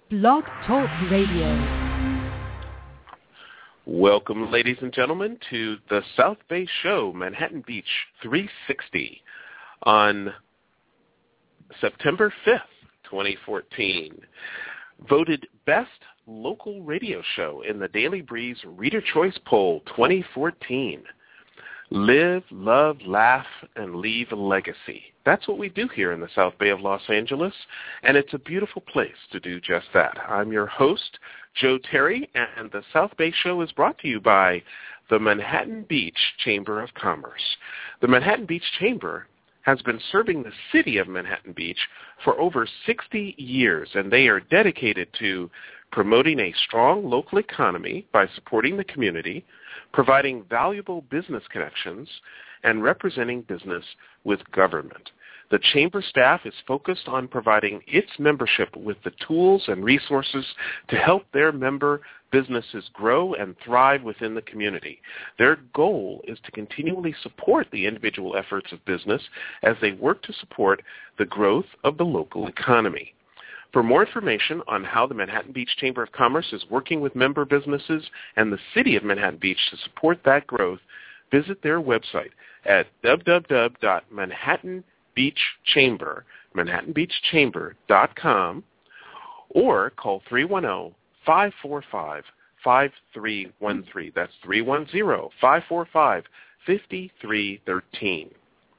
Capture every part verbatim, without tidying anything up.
Blog Talk Radio. Welcome, ladies and gentlemen, to the South Bay Show, Manhattan Beach three sixty, on September fifth, twenty fourteen. Voted Best Local Radio Show in the Daily Breeze Reader Choice Poll twenty fourteen. Live, love, laugh, and leave a legacy. That's what we do here in the South Bay of Los Angeles, and it's a beautiful place to do just that. I'm your host, Joe Terry, and the South Bay Show is brought to you by the Manhattan Beach Chamber of Commerce. The Manhattan Beach Chamber has been serving the city of Manhattan Beach for over sixty years, and they are dedicated to promoting a strong local economy by supporting the community, providing valuable business connections, and representing business with government. The Chamber staff is focused on providing its membership with the tools and resources to help their member businesses grow and thrive within the community. Their goal is to continually support the individual efforts of business as they work to support the growth of the local economy. For more information on how the Manhattan Beach Chamber of Commerce is working with member businesses and the city of Manhattan Beach to support that growth, visit their website at w w w dot manhattan beach chamber dot com or call three one zero, five four five, five three one three. That's three one zero, five four five, five three one three.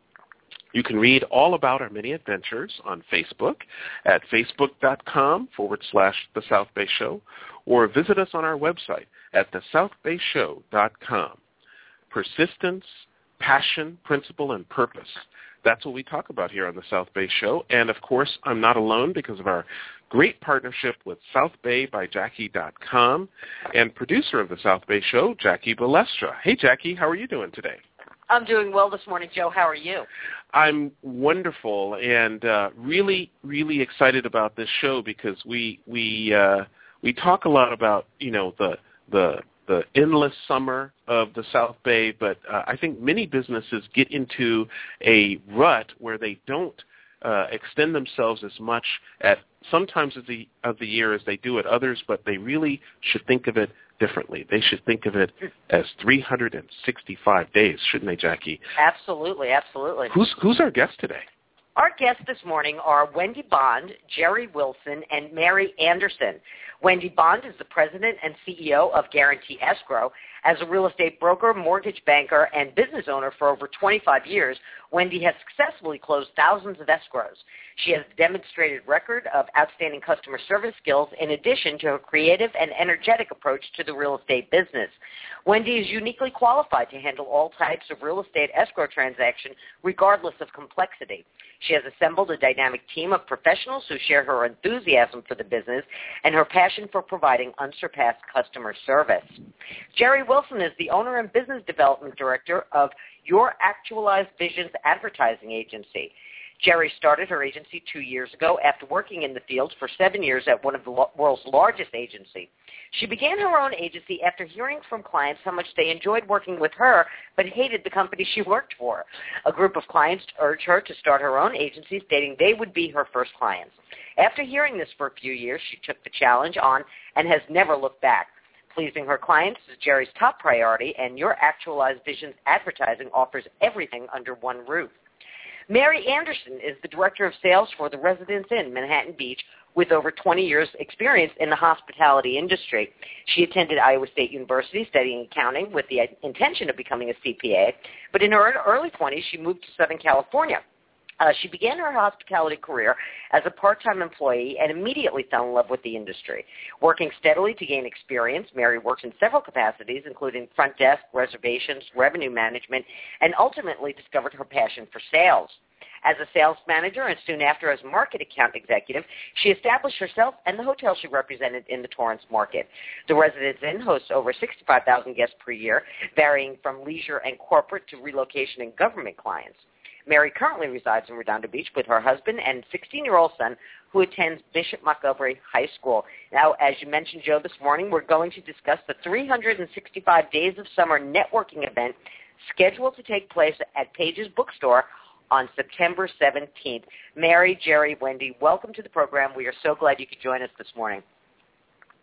You can read all about our many adventures on Facebook at facebook.com forward slash The South Bay Show, or visit us on our website at the south bay show dot com. Persistence, passion, principle, and purpose. That's what we talk about here on the South Bay Show. And, of course, I'm not alone because of our great partnership with south bay by jackie dot com and producer of the South Bay Show, Jackie Balestra. Hey, Jackie, how are you doing today? I'm doing well this morning, Joe. How are you? I'm wonderful and uh, really, really excited about this show because we we uh, we talk a lot about you know the the the endless summer of the South Bay, but uh, I think many businesses get into a rut where they don't uh, extend themselves as much at sometimes of the of the year as they do at others, but they really should think of it differently. They should think of it as three hundred sixty-five days, shouldn't they, Jackie? Absolutely, absolutely. Who's who's our guest today? Our guests this morning are Wendy Bond, Jerry Wilson, and Mary Anderson. Wendy Bond is the president and C E O of Guarantee Escrow. As a real estate broker, mortgage banker, and business owner for over twenty-five years, Wendy has successfully closed thousands of escrows. She has a demonstrated record of outstanding customer service skills in addition to her creative and energetic approach to the real estate business. Wendy is uniquely qualified to handle all types of real estate escrow transaction regardless of complexity. She has assembled a dynamic team of professionals who share her enthusiasm for the business and her passion for providing unsurpassed customer service. Jerry Wilson is the owner and business development director of Your Actualized Visions Advertising Agency. Jerry started her agency two years ago after working in the field for seven years at one of the world's largest agencies. She began her own agency after hearing from clients how much they enjoyed working with her but hated the company she worked for. A group of clients urged her to start her own agency, stating they would be her first clients. After hearing this for a few years, she took the challenge on and has never looked back. Pleasing her clients is Jerry's top priority, and Your Actualized Visions Advertising offers everything under one roof. Mary Anderson is the Director of Sales for the Residence Inn, Manhattan Beach, with over twenty years' experience in the hospitality industry. She attended Iowa State University studying accounting with the intention of becoming a C P A, but in her early twenties, she moved to Southern California. Uh, she began her hospitality career as a part-time employee and immediately fell in love with the industry. Working steadily to gain experience, Mary worked in several capacities, including front desk, reservations, revenue management, and ultimately discovered her passion for sales. As a sales manager and soon after as market account executive, she established herself and the hotel she represented in the Torrance market. The Residence Inn hosts over sixty-five thousand guests per year, varying from leisure and corporate to relocation and government clients. Mary currently resides in Redondo Beach with her husband and sixteen-year-old son, who attends Bishop Montgomery High School. Now, as you mentioned, Joe, this morning, we're going to discuss the three hundred sixty-five Days of Summer networking event scheduled to take place at Page's Bookstore on September seventeenth. Mary, Jerry, Wendy, welcome to the program. We are so glad you could join us this morning.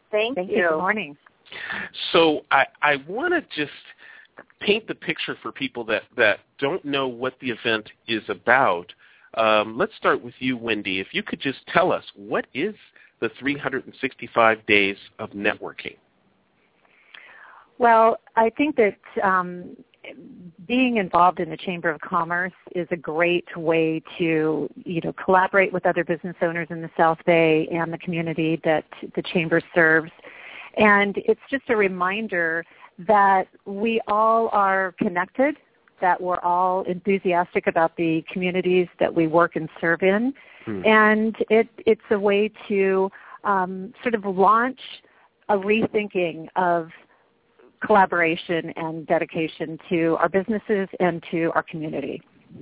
Thank, Thank you. you. Good morning. So I, I want to just paint the picture for people that, that don't know what the event is about. Um, let's start with you, Wendy. If you could just tell us, what is the three hundred sixty-five days of networking? Well, I think that um, being involved in the Chamber of Commerce is a great way to, you know, collaborate with other business owners in the South Bay and the community that the Chamber serves. And it's just a reminder that we all are connected, that we're all enthusiastic about the communities that we work and serve in. Hmm. And it, it's a way to um, sort of launch a rethinking of collaboration and dedication to our businesses and to our community.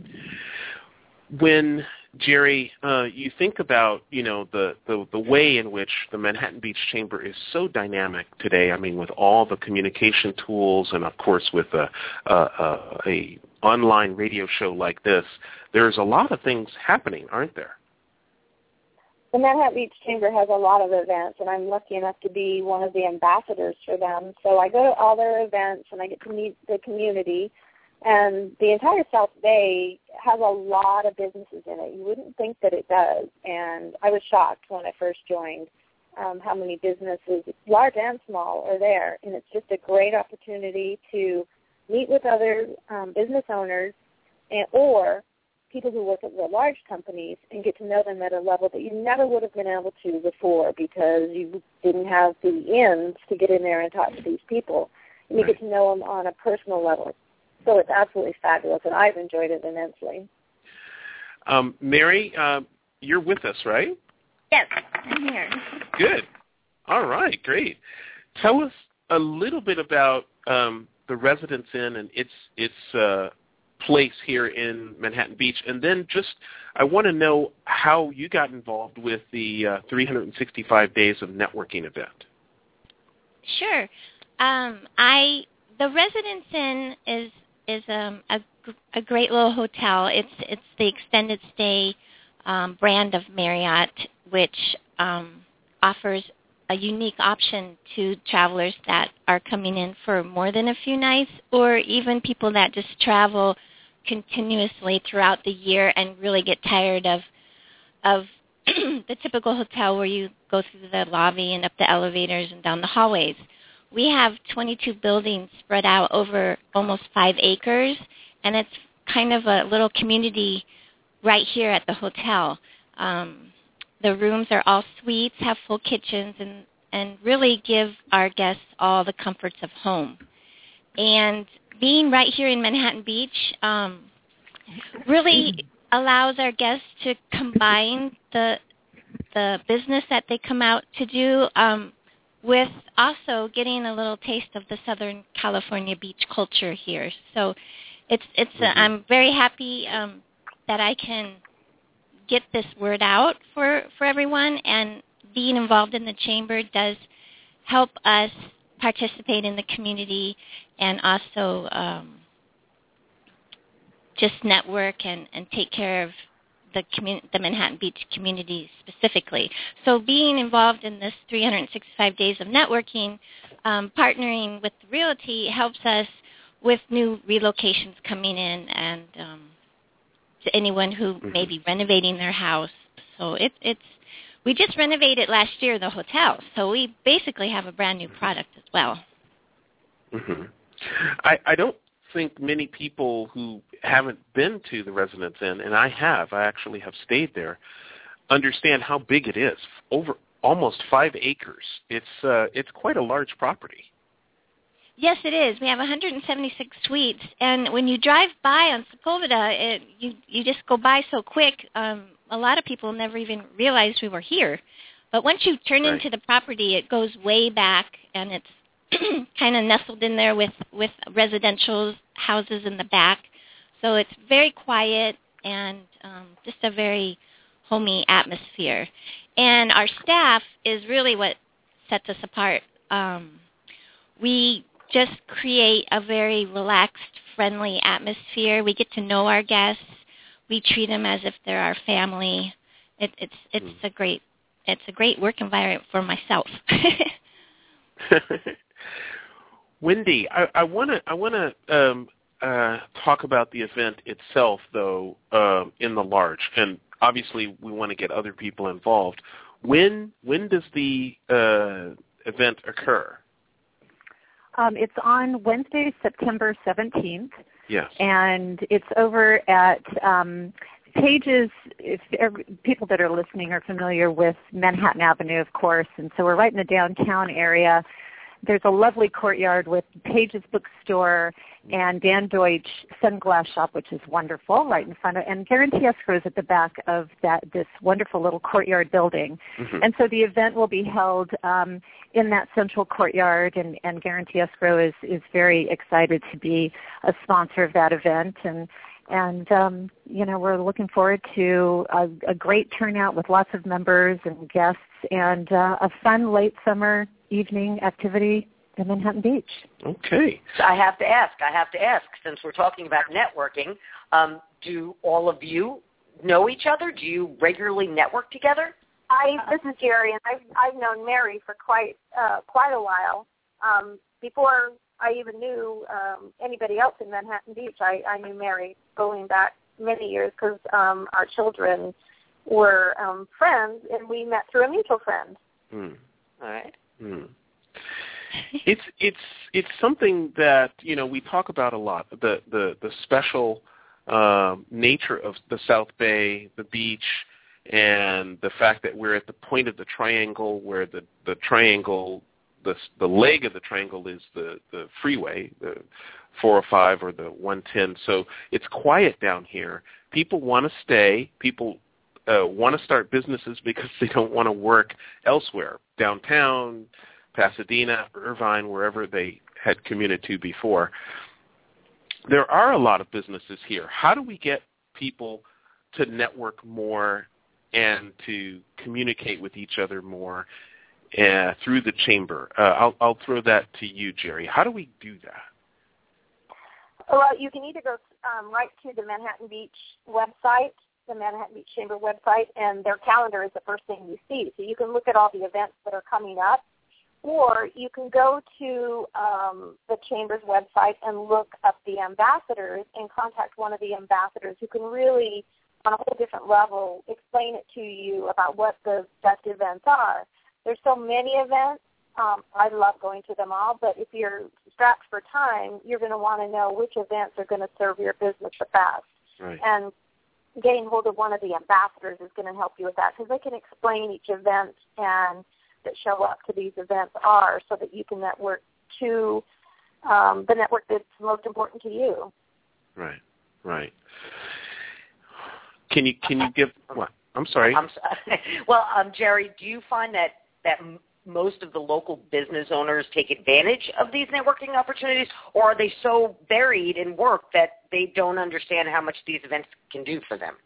When, Jerry, uh, you think about, you know, the, the, the way in which the Manhattan Beach Chamber is so dynamic today, I mean, with all the communication tools and, of course, with a, a, a online radio show like this, there's a lot of things happening, aren't there? The Manhattan Beach Chamber has a lot of events, and I'm lucky enough to be one of the ambassadors for them. So I go to all their events, and I get to meet the community. And the entire South Bay has a lot of businesses in it. You wouldn't think that it does. And I was shocked when I first joined um, how many businesses, large and small, are there. And it's just a great opportunity to meet with other um, business owners and, or people who work at the large companies and get to know them at a level that you never would have been able to before because you didn't have the ins to get in there and talk to these people. And you get to know them on a personal level. So it's absolutely fabulous, and I've enjoyed it immensely. Um, Mary, uh, you're with us, right? Yes, I'm here. Good. All right, great. Tell us a little bit about um, the Residence Inn and its its uh, place here in Manhattan Beach, and then just I want to know how you got involved with the uh, three hundred sixty-five Days of Networking event. Sure. Um, I the Residence Inn is is um, a, a great little hotel. It's it's the extended stay um, brand of Marriott, which um, offers a unique option to travelers that are coming in for more than a few nights, or even people that just travel continuously throughout the year and really get tired of of the typical hotel where you go through the lobby and up the elevators and down the hallways. We have twenty-two buildings spread out over almost five acres, and it's kind of a little community right here at the hotel. Um, the rooms are all suites, have full kitchens, and, and really give our guests all the comforts of home. And being right here in Manhattan Beach um, really allows our guests to combine the the business that they come out to do um, with also getting a little taste of the Southern California beach culture here. So it's it's uh, I'm very happy um, that I can get this word out for, for everyone, and being involved in the chamber does help us participate in the community and also um, just network and, and take care of the commun- the Manhattan Beach community specifically. So being involved in this three hundred sixty-five days of networking, um, partnering with Realty helps us with new relocations coming in and um, to anyone who mm-hmm. may be renovating their house. So it, it's we just renovated last year the hotel, so we basically have a brand new product as well. Mm-hmm. I, I don't think many people who haven't been to the Residence Inn, and I have, I actually have stayed there, understand how big it is. Over almost five acres. It's uh, it's quite a large property. Yes, it is. We have one hundred seventy-six suites, and when you drive by on Sepulveda, it, you you just go by so quick. Um, a lot of people never even realized we were here. But once you turn right. into the property, it goes way back, and it's kind of nestled in there with, with residential houses in the back. So it's very quiet and um, just a very homey atmosphere. And our staff is really what sets us apart. Um, we just create a very relaxed, friendly atmosphere. We get to know our guests. We treat them as if they're our family. It, it's it's mm. a great it's a great work environment for myself. Wendy, I want to I want to um, uh, talk about the event itself, though, uh, in the large, and obviously we want to get other people involved. When when does the uh, event occur? Um, it's on Wednesday, September seventeenth. Yes. And it's over at um, Pages. If every, people that are listening are familiar with Manhattan Avenue, of course, and so we're right in the downtown area. There's a lovely courtyard with Pages Bookstore and Dan Deutsch Sunglass Shop, which is wonderful, right in front of, and Guarantee Escrow is at the back of that this wonderful little courtyard building. Mm-hmm. And so the event will be held um, in that central courtyard, and, and Guarantee Escrow is, is very excited to be a sponsor of that event. And And, um, you know, we're looking forward to a, a great turnout with lots of members and guests and uh, a fun late summer evening activity in Manhattan Beach. Okay. So I have to ask, I have to ask, since we're talking about networking, um, do all of you know each other? Do you regularly network together? I, this is Jerry, and I've, I've known Mary for quite, uh, quite a while. Um, before I even knew um, anybody else in Manhattan Beach, I, I knew Mary going back many years because um, our children were um, friends, and we met through a mutual friend. Hmm. All right. Hmm. It's it's it's something that, you know, we talk about a lot. The the the special um, nature of the South Bay, the beach, and the fact that we're at the point of the triangle where the the triangle. The, the leg of the triangle is the, the freeway, the four oh five or the one ten. So it's quiet down here. People want to stay. People uh, want to start businesses because they don't want to work elsewhere, downtown, Pasadena, Irvine, wherever they had commuted to before. There are a lot of businesses here. How do we get people to network more and to communicate with each other more Uh, through the chamber? Uh, I'll, I'll throw that to you, Jerry. How do we do that? Well, you can either go um, right to the Manhattan Beach website, the Manhattan Beach Chamber website, and their calendar is the first thing you see. So you can look at all the events that are coming up, or you can go to um, the Chamber's website and look up the ambassadors and contact one of the ambassadors who can really, on a whole different level, explain it to you about what the best events are. There's so many events. Um, I love going to them all, but if you're strapped for time, you're going to want to know which events are going to serve your business the best. Right. And getting hold of one of the ambassadors is going to help you with that because they can explain each event and that show up to these events are so that you can network to um, the network that's most important to you. Right, right. Can you can you give what? I'm sorry. I'm sorry. Well, um, Jerry, do you find that that most of the local business owners take advantage of these networking opportunities, or are they so buried in work that they don't understand how much these events can do for them?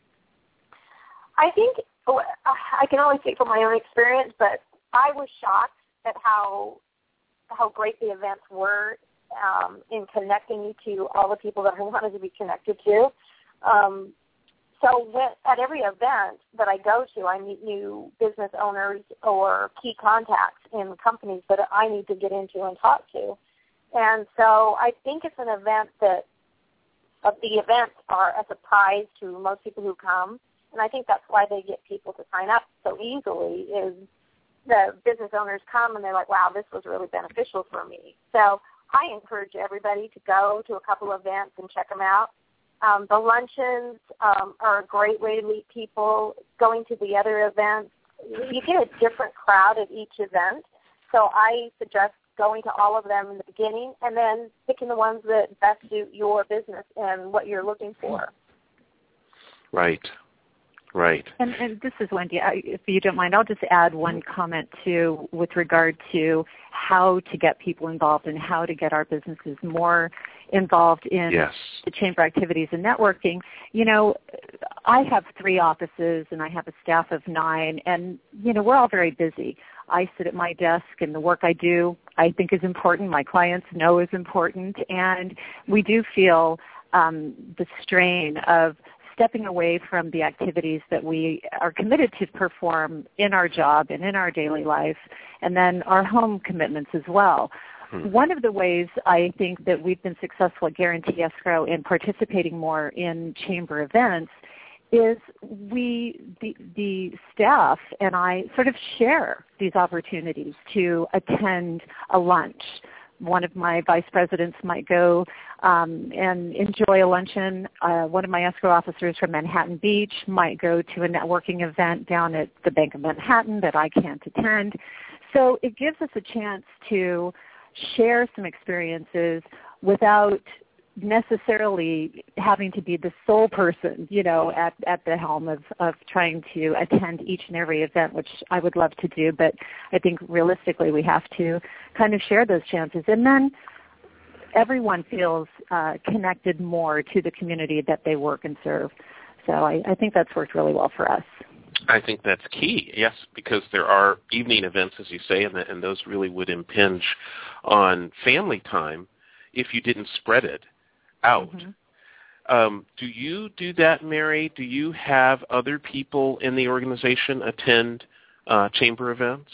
I think, I can only speak from my own experience, but I was shocked at how how great the events were um, in connecting you to all the people that I wanted to be connected to. Um, So when, at every event that I go to, I meet new business owners or key contacts in companies that I need to get into and talk to. And so I think it's an event that uh, the events are a surprise to most people who come. And I think that's why they get people to sign up so easily is the business owners come and they're like, wow, this was really beneficial for me. So I encourage everybody to go to a couple of events and check them out. Um, the luncheons um, are a great way to meet people. Going to the other events, you get a different crowd at each event. So I suggest going to all of them in the beginning and then picking the ones that best suit your business and what you're looking for. Right, right. And, and this is Wendy. I, if you don't mind, I'll just add one comment too with regard to how to get people involved and how to get our businesses more involved in yes. the chamber activities and networking. You know, I have three offices and I have a staff of nine, and, you know, we're all very busy. I sit at my desk, and the work I do I think is important, my clients know is important, and we do feel um, the strain of stepping away from the activities that we are committed to perform in our job and in our daily life, and then our home commitments as well. Hmm. One of the ways I think that we've been successful at Guarantee Escrow in participating more in chamber events is we, the, the staff and I sort of share these opportunities to attend a lunch. One of my vice presidents might go um, and enjoy a luncheon. Uh, one of my escrow officers from Manhattan Beach might go to a networking event down at the Bank of Manhattan that I can't attend. So it gives us a chance to share some experiences without necessarily having to be the sole person, you know, at, at the helm of, of trying to attend each and every event, which I would love to do, but I think realistically we have to kind of share those chances. And then everyone feels uh, connected more to the community that they work and serve. So I, I think that's worked really well for us. I think that's key, yes, because there are evening events, as you say, and, the, and those really would impinge on family time if you didn't spread it out. Mm-hmm. Um, do you do that, Mary? Do you have other people in the organization attend uh, chamber events?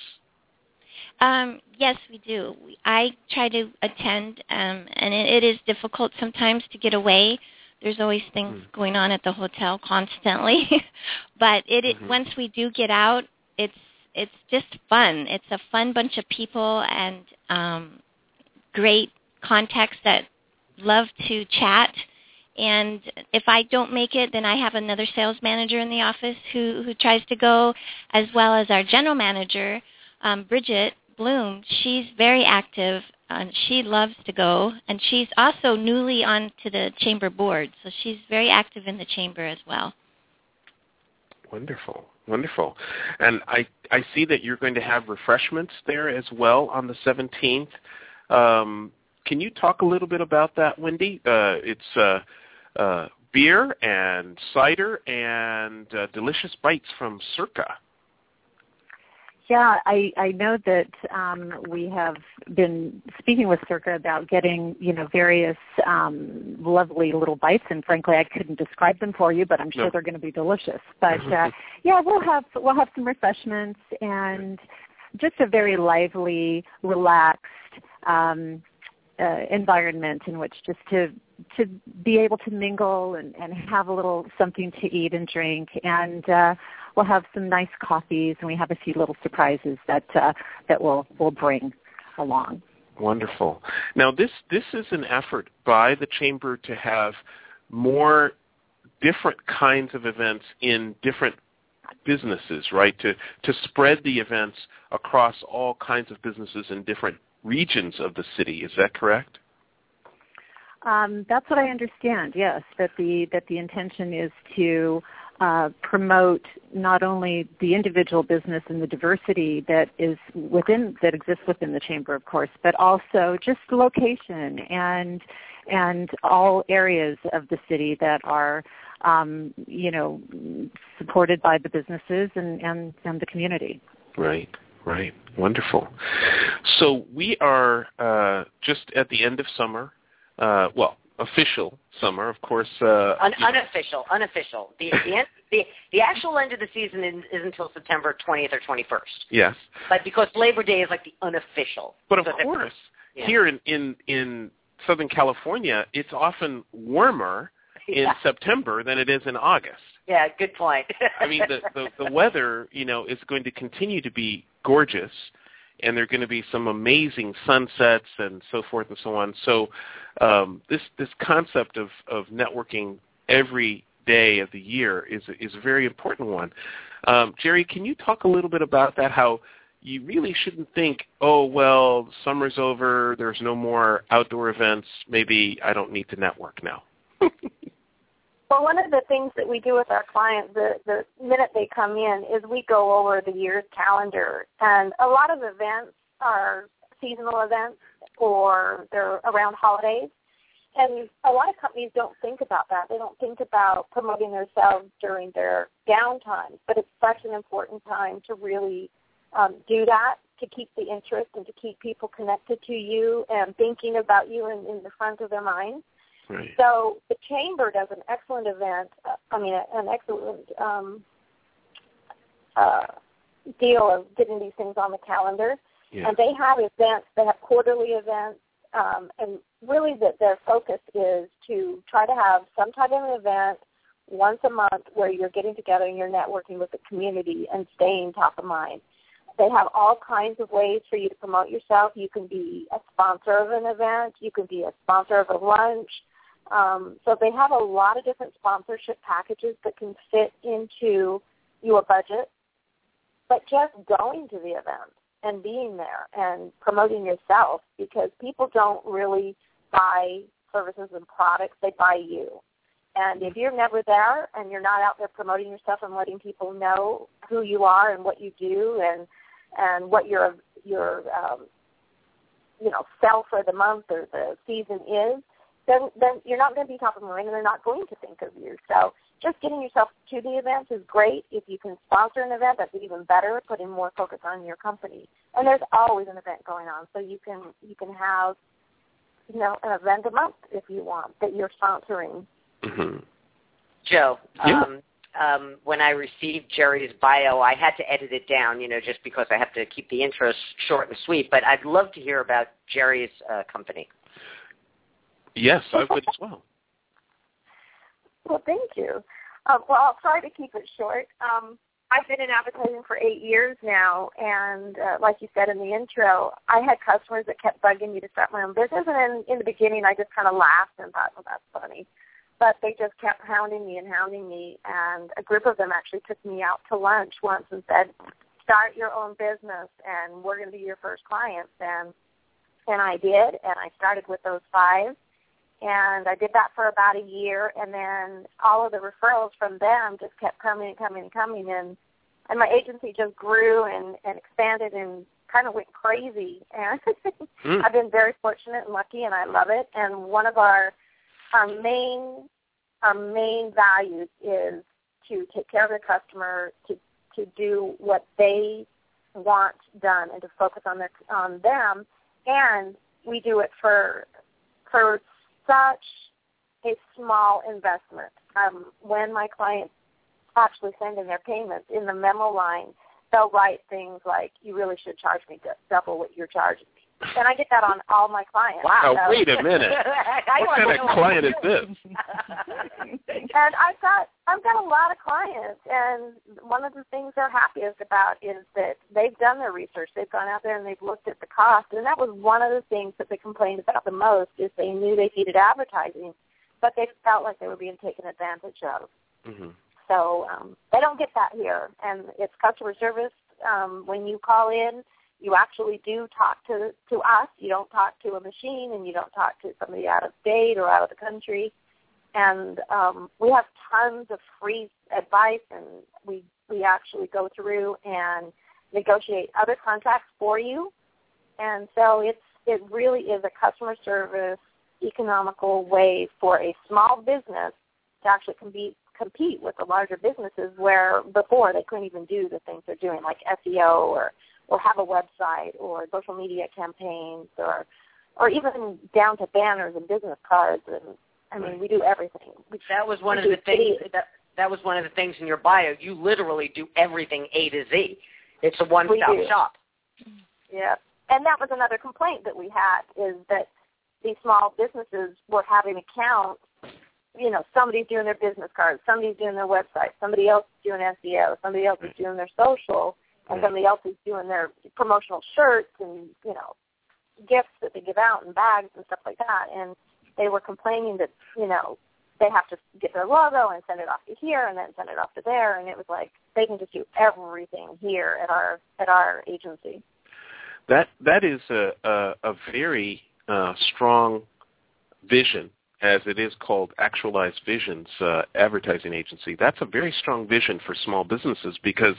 Um, yes, we do. I try to attend, um, and it, it is difficult sometimes to get away. There's always things mm. going on at the hotel constantly. But it, it mm-hmm. once we do get out, it's it's just fun. It's a fun bunch of people and um, great contacts that love to chat. And if I don't make it, then I have another sales manager in the office who, who tries to go, as well as our general manager, um, Bridget Bloom. She's very active, and she loves to go. And she's also newly on to the chamber board, so she's very active in the chamber as well. Wonderful, wonderful. And I, I see that you're going to have refreshments there as well on the seventeenth. Um, Can you talk a little bit about that, Wendy? Uh, it's uh, uh, beer and cider and uh, delicious bites from Circa. Yeah, I, I know that um, we have been speaking with Circa about getting, you know, various um, lovely little bites, and frankly, I couldn't describe them for you, but I'm sure no. they're going to be delicious. But uh, yeah, we'll have we'll have some refreshments and just a very lively, relaxed Um, Uh, environment in which just to to be able to mingle and, and have a little something to eat and drink. And uh, we'll have some nice coffees, and we have a few little surprises that uh, that we'll, we'll bring along. Wonderful. Now, this, this is an effort by the Chamber to have more different kinds of events in different businesses, right, to, to spread the events across all kinds of businesses in different regions of the city. Is that correct? Um, that's what I understand, yes, that the that the intention is to uh, promote not only the individual business and the diversity that is within that exists within the Chamber, of course, but also just location and and all areas of the city that are um, you know supported by the businesses and, and, and the community. Right. Right. Wonderful. So we are uh, just at the end of summer. Uh, well, official summer, of course. Uh, Un- unofficial. Unofficial. The the, end, the the actual end of the season is, is until September twentieth or twenty-first. Yes. But because Labor Day is like the unofficial. But of so course, yeah. here in, in, in Southern California, it's often warmer in yeah. September than it is in August. Yeah, good point. I mean, the, the, the weather, you know, is going to continue to be gorgeous, and there are going to be some amazing sunsets and so forth and so on. So um, this this concept of, of networking every day of the year is is a very important one. Um, Jerry, can you talk a little bit about that, how you really shouldn't think, oh, well, summer's over, there's no more outdoor events, maybe I don't need to network now. Well, one of the things that we do with our clients the, the minute they come in is we go over the year's calendar. And a lot of events are seasonal events or they're around holidays. And a lot of companies don't think about that. They don't think about promoting themselves during their downtime. But it's such an important time to really um, do that, to keep the interest and to keep people connected to you and thinking about you in, in the front of their mind. Right. So the Chamber does an excellent event, uh, I mean, an excellent um, uh, deal of getting these things on the calendar. Yeah. And they have events, they have quarterly events, um, and really that their focus is to try to have some type of an event once a month where you're getting together and you're networking with the community and staying top of mind. They have all kinds of ways for you to promote yourself. You can be a sponsor of an event. You can be a sponsor of a lunch. Um, so they have a lot of different sponsorship packages that can fit into your budget. But just going to the event and being there and promoting yourself, because people don't really buy services and products, they buy you. And if you're never there and you're not out there promoting yourself and letting people know who you are and what you do and and what your your um, you know sell for the month or the season is, then then you're not going to be top of mind and they're not going to think of you. So just getting yourself to the events is great. If you can sponsor an event, that's even better, putting more focus on your company. And there's always an event going on, so you can you can have you know an event a month if you want that you're sponsoring. Mm-hmm. Joe, Yeah. um, um, when I received Jerry's bio, I had to edit it down, you know, just because I have to keep the intros short and sweet. But I'd love to hear about Jerry's uh, company. Yes, I would as well. Well, thank you. Um, well, I'll try to keep it short. Um, I've been in advertising for eight years now, and uh, like you said in the intro, I had customers that kept bugging me to start my own business, and in, in the beginning I just kind of laughed and thought, well, that's funny. But they just kept hounding me and hounding me, and a group of them actually took me out to lunch once and said, start your own business, and we're going to be your first clients. And, and I did, and I started with those five. And I did that for about a year, and then all of the referrals from them just kept coming and coming and coming, and and my agency just grew and, and expanded and kind of went crazy. And mm. I've been very fortunate and lucky, and I love it. And one of our our main our main values is to take care of the customer, to to do what they want done, and to focus on their on them. And we do it for for such a small investment. Um, when my clients actually send in their payments, in the memo line, they'll write things like, you really should charge me double what you're charging me. And I get that on all my clients. Wow, so. Wait a minute. What kind of client is this? And I've got I've got a lot of clients, and one of the things they're happiest about is that they've done their research. They've gone out there and they've looked at the cost, and that was one of the things that they complained about the most, is they knew they needed advertising, but they felt like they were being taken advantage of. Mm-hmm. So um, they don't get that here, and it's customer service. Um, when you call in, you actually do talk to to us. You don't talk to a machine, and you don't talk to somebody out of state or out of the country. And um, we have tons of free advice, and we we actually go through and negotiate other contracts for you. And so it's it really is a customer service, economical way for a small business to actually compete compete with the larger businesses, where before they couldn't even do the things they're doing, like S E O or or have a website or social media campaigns, or or even down to banners and business cards. And I mean, we do everything. We, that was one of the things. That, that was one of the things in your bio. You literally do everything A to Z. It's a one-stop shop. Yeah, and that was another complaint that we had, is that these small businesses were having accounts. You know, somebody's doing their business cards, somebody's doing their website, somebody else is doing S E O, somebody else is doing their social, and somebody else is doing their promotional shirts and, you know, gifts that they give out and bags and stuff like that. And they were complaining that, you know, they have to get their logo and send it off to here and then send it off to there. And it was like, they can just do everything here at our at our agency. That that is a a, a very uh, strong vision, as it is called Actualized Visions uh, advertising agency. That's a very strong vision for small businesses, because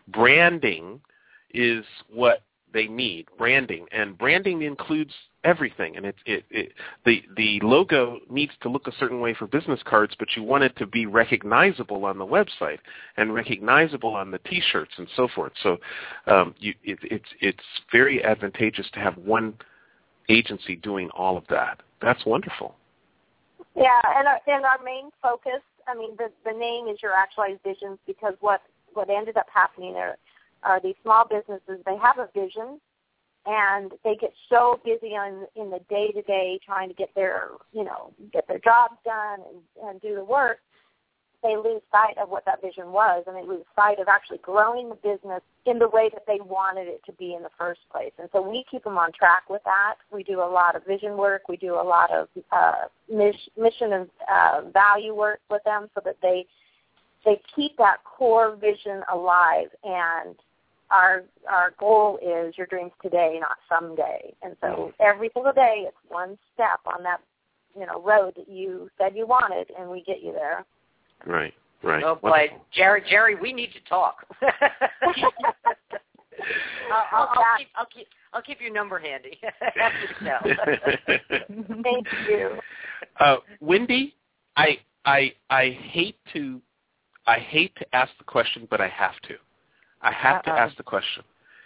branding is what they need, branding. And branding includes everything. And it, it, it, the, the logo needs to look a certain way for business cards, but you want it to be recognizable on the website and recognizable on the T-shirts and so forth. So um, you, it, it's, it's very advantageous to have one agency doing all of that. That's wonderful. Yeah, and our, and our main focus, I mean, the, the name is Your Actualized Visions, because what, what ended up happening are, are these small businesses, they have a vision, and they get so busy on in the day-to-day trying to get their, you know, get their jobs done and, and do the work, they lose sight of what that vision was, and they lose sight of actually growing the business in the way that they wanted it to be in the first place. And so we keep them on track with that. We do a lot of vision work. We do a lot of uh, mission and uh, value work with them so that they they keep that core vision alive. And our our goal is your dreams today, not someday. And so every single day it's one step on that, you know, road that you said you wanted, and we get you there. Right, right. Oh boy, Jerry, Jerry, we need to talk. I'll, I'll, I'll, keep, I'll keep, I'll keep your number handy after the show. Thank you, uh, Wendy. I, I, I hate to, I hate to ask the question, but I have to. I have Uh-oh. to ask the question.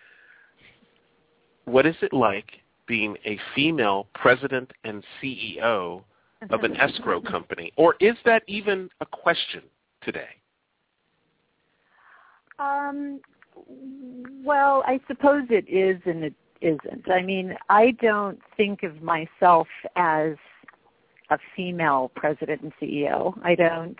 What is it like being a female president and C E O of an escrow company? Or is that even a question today? Um, well, I suppose it is and it isn't. I mean, I don't think of myself as a female president and C E O. I don't.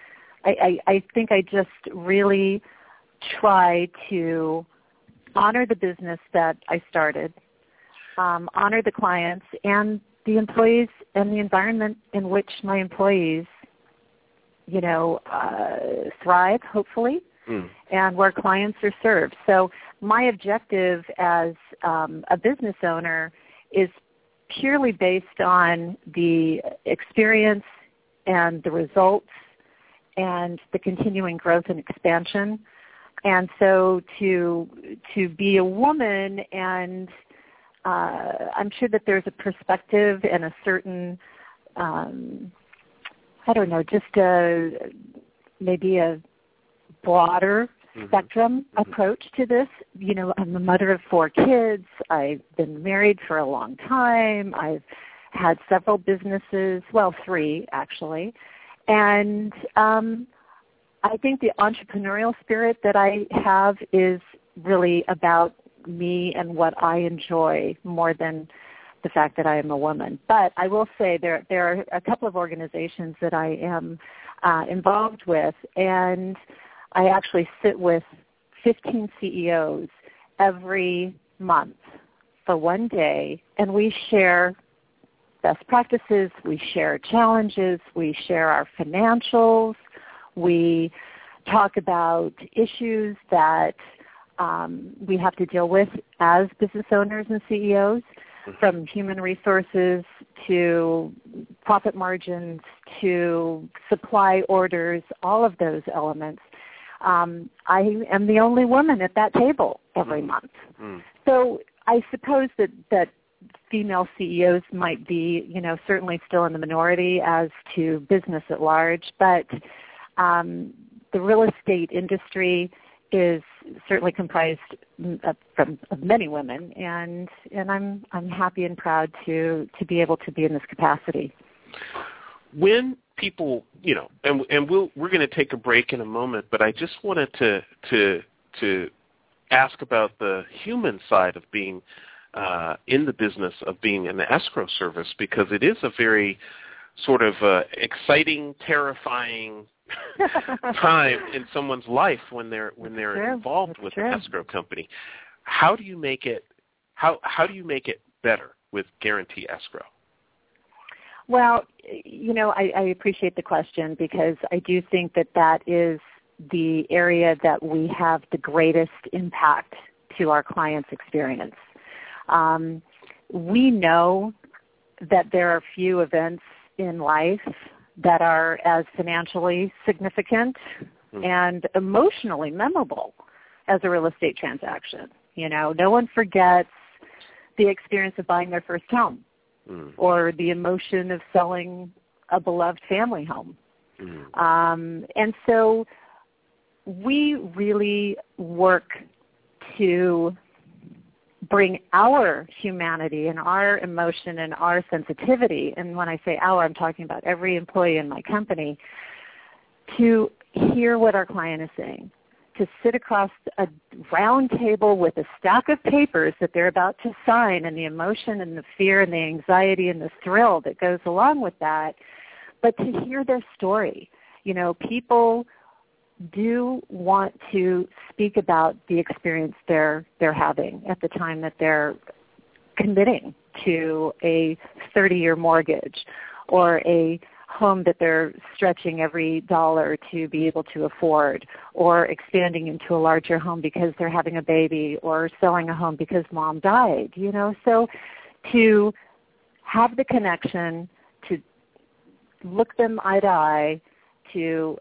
I, I, I think I just really try to honor the business that I started, um, honor the clients and the employees and the environment in which my employees, you know, uh, thrive, hopefully, mm. and where clients are served. So my objective as um, a business owner is purely based on the experience and the results and the continuing growth and expansion. And so to to be a woman and Uh, I'm sure that there's a perspective and a certain, um, I don't know, just a, maybe a broader mm-hmm. spectrum mm-hmm. approach to this. You know, I'm a mother of four kids. I've been married for a long time. I've had several businesses, well, three actually. And um, I think the entrepreneurial spirit that I have is really about me and what I enjoy more than the fact that I am a woman. But I will say there there are a couple of organizations that I am uh, involved with, and I actually sit with fifteen C E Os every month for one day, and we share best practices, we share challenges, we share our financials, we talk about issues that Um, we have to deal with as business owners and C E Os, from human resources to profit margins to supply orders, all of those elements. Um, I am the only woman at that table every month. Mm. So I suppose that, that female C E Os might be, you know, certainly still in the minority as to business at large, but um, the real estate industry is certainly comprised of, from, of many women, and and I'm I'm happy and proud to to be able to be in this capacity. When people, you know, and and we'll we're going to take a break in a moment, but I just wanted to to to ask about the human side of being uh, in the business of being in the escrow service, because it is a very sort of uh, exciting, terrifying time in someone's life when they're when they're true. involved That's with true. an escrow company. How do you make it how how do you make it better with Guarantee Escrow? Well, you know, I, I appreciate the question, because I do think that that is the area that we have the greatest impact to our clients' experience. Um, we know that there are few events in life that are as financially significant mm. and emotionally memorable as a real estate transaction. You know, no one forgets the experience of buying their first home mm. or the emotion of selling a beloved family home. Mm. Um, and so we really work to bring our humanity and our emotion and our sensitivity, and when I say our, I'm talking about every employee in my company, to hear what our client is saying, to sit across a round table with a stack of papers that they're about to sign, and the emotion and the fear and the anxiety and the thrill that goes along with that, but to hear their story. You know, people do want to speak about the experience they're they're having at the time that they're committing to a thirty-year mortgage or a home that they're stretching every dollar to be able to afford, or expanding into a larger home because they're having a baby, or selling a home because mom died, you know. So to have the connection, to look them eye to eye, to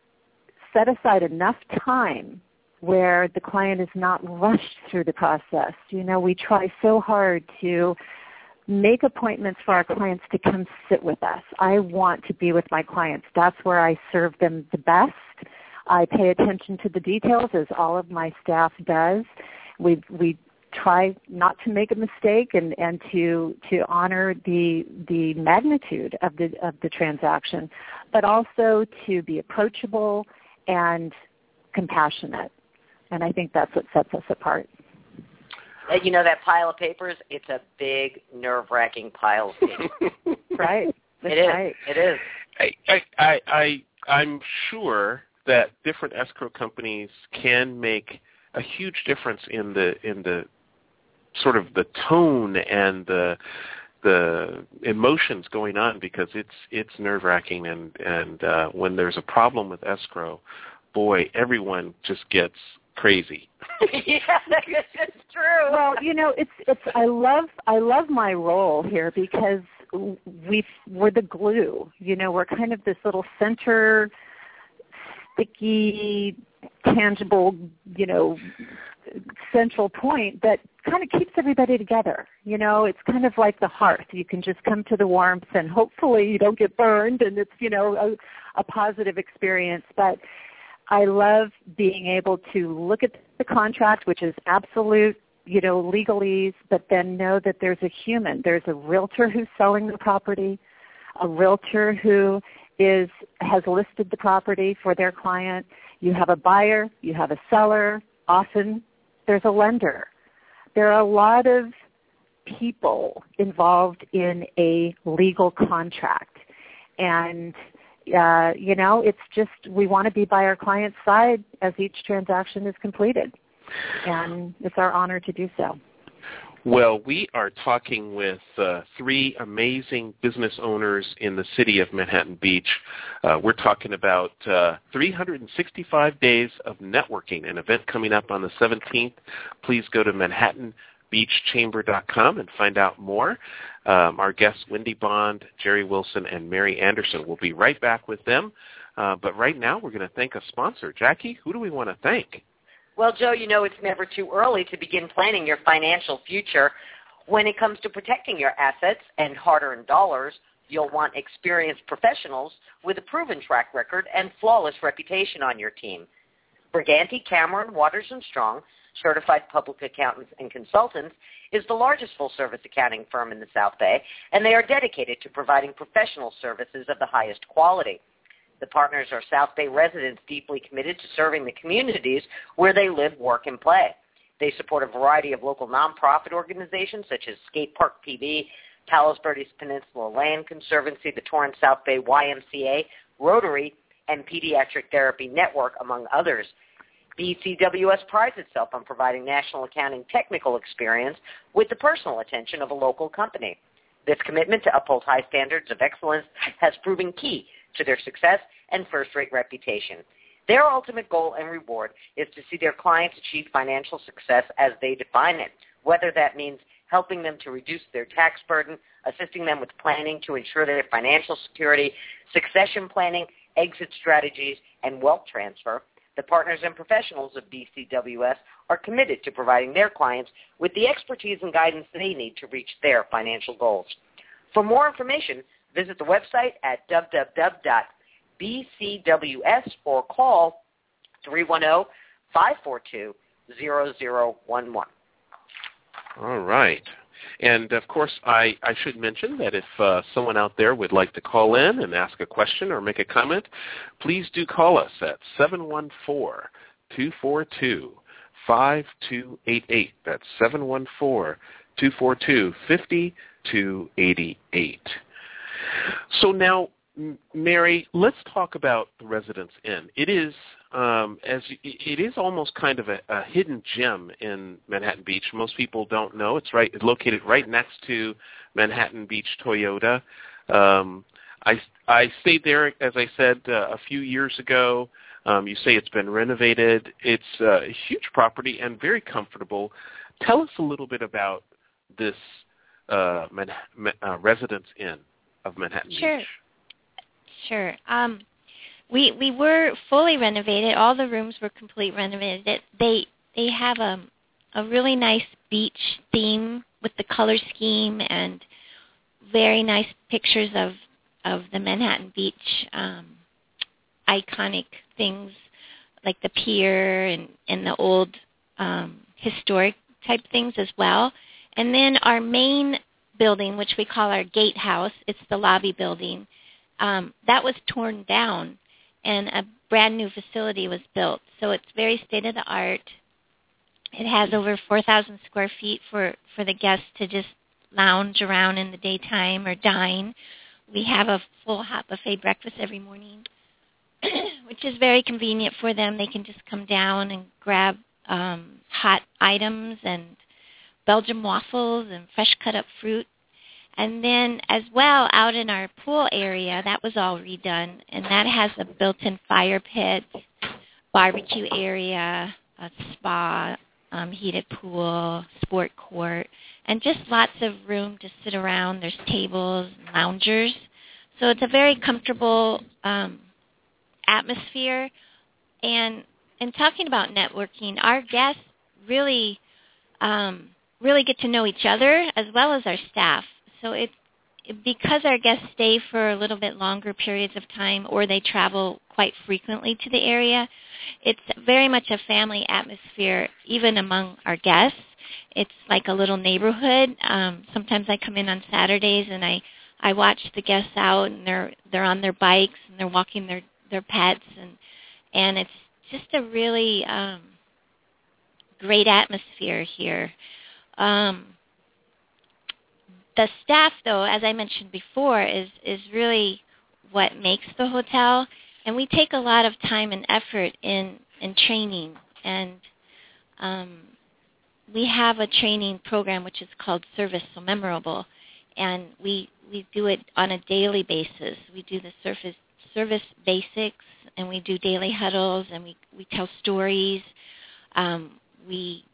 set aside enough time where the client is not rushed through the process. You know, we try so hard to make appointments for our clients to come sit with us. I want to be with my clients. That's where I serve them the best. I pay attention to the details, as all of my staff does. We we try not to make a mistake, and, and to to honor the the magnitude of the of the transaction, but also to be approachable and compassionate. And I think that's what sets us apart. You know, that pile of papers, it's a big, nerve-wracking pile of papers. Right. That's it is. Right. It is. I, I, I, I'm sure that different escrow companies can make a huge difference in the in the sort of the tone and the the emotions going on, because it's it's nerve-wracking, and and uh, when there's a problem with escrow, boy, everyone just gets crazy. Yeah, it's true. Well, you know, it's it's. I love I love my role here, because we we're the glue. You know, we're kind of this little center, sticky, tangible, you know, central point that kind of keeps everybody together. You know, it's kind of like the hearth. You can just come to the warmth, and hopefully you don't get burned, and it's, you know, a, a positive experience. But I love being able to look at the contract, which is absolute, you know, legalese, but then know that there's a human. There's a realtor who's selling the property, a realtor who is has listed the property for their client. You have a buyer, you have a seller, often there's a lender. There are a lot of people involved in a legal contract. And Uh, you know, it's just we want to be by our client's side as each transaction is completed, and it's our honor to do so. Well, we are talking with uh, three amazing business owners in the city of Manhattan Beach. Uh, we're talking about uh, three hundred sixty-five days of networking, an event coming up on the seventeenth. Please go to Manhattan beach chamber dot com and find out more. Um, our guests, Wendy Bond, Jerry Wilson, and Mary Anderson. We'll be right back with them. Uh, but right now, we're going to thank a sponsor. Jackie, who do we want to thank? Well, Joe, you know it's never too early to begin planning your financial future. When it comes to protecting your assets and hard-earned dollars, you'll want experienced professionals with a proven track record and flawless reputation on your team. Briganti, Cameron, Waters and Strong, Certified Public Accountants and Consultants, is the largest full-service accounting firm in the South Bay, and they are dedicated to providing professional services of the highest quality. The partners are South Bay residents deeply committed to serving the communities where they live, work, and play. They support a variety of local nonprofit organizations such as Skate Park P B, Palos Verdes Peninsula Land Conservancy, the Torrance South Bay Y M C A, Rotary, and Pediatric Therapy Network, among others. B C W S prides itself on providing national accounting technical experience with the personal attention of a local company. This commitment to uphold high standards of excellence has proven key to their success and first-rate reputation. Their ultimate goal and reward is to see their clients achieve financial success as they define it, whether that means helping them to reduce their tax burden, assisting them with planning to ensure their financial security, succession planning, exit strategies, and wealth transfer. The partners and professionals of B C W S are committed to providing their clients with the expertise and guidance they need to reach their financial goals. For more information, visit the website at w w w dot b c w s or call three one zero, five four two, zero zero one one. All right. And, of course, I, I should mention that if uh, someone out there would like to call in and ask a question or make a comment, please do call us at seven one four, two four two, five two eight eight. That's seven one four, two four two, five two eight eight. So now, Mary, let's talk about the Residence Inn. It is um, as it is almost kind of a, a hidden gem in Manhattan Beach. Most people don't know it's right. It's located right next to Manhattan Beach Toyota. Um, I I stayed there, as I said, uh, a few years ago. Um, you say it's been renovated. It's a huge property and very comfortable. Tell us a little bit about this uh, Man- uh, Residence Inn of Manhattan Sure. Beach. Sure. Um, we we were fully renovated. All the rooms were complete renovated. They they have a a really nice beach theme with the color scheme and very nice pictures of of the Manhattan Beach um, iconic things like the pier and and the old um, historic type things as well. And then our main building, which we call our gatehouse, it's the lobby building. Um, that was torn down, and a brand new facility was built. So it's very state-of-the-art. It has over four thousand square feet for, for the guests to just lounge around in the daytime or dine. We have a full hot buffet breakfast every morning, which is very convenient for them. They can just come down and grab um, hot items and Belgian waffles and fresh cut-up fruit. And then as well, out in our pool area, that was all redone, and that has a built-in fire pit, barbecue area, a spa, um, heated pool, sport court, and just lots of room to sit around. There's tables, loungers. So it's a very comfortable um, atmosphere. And in talking about networking, our guests really, um, really get to know each other as well as our staff. So it's because our guests stay for a little bit longer periods of time or they travel quite frequently to the area, it's very much a family atmosphere even among our guests. It's like a little neighborhood. Um, sometimes I come in on Saturdays and I, I watch the guests out and they're they're on their bikes and they're walking their, their pets and and it's just a really um, great atmosphere here. Um, The staff, though, as I mentioned before, is, is really what makes the hotel. And we take a lot of time and effort in, in training. And um, we have a training program which is called Service So Memorable. And we, we do it on a daily basis. We do the service, service basics, and we do daily huddles, and we, we tell stories. Um, we